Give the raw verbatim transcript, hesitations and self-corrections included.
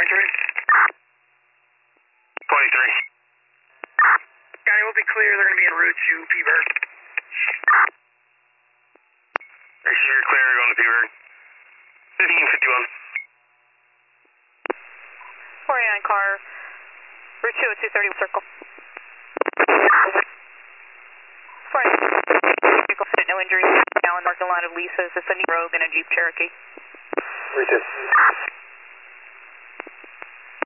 twenty-three. twenty-three. County will be clear. They're going to be en route to P-Bird. Receiver clear, going to P-Bird. fifteen fifty-one. forty-nine car, Route two oh two thirty circle. forty-nine, vehicle fit, no injuries. Now in marking line of Lisa's, ascending Rogue and a Jeep Cherokee. Route two.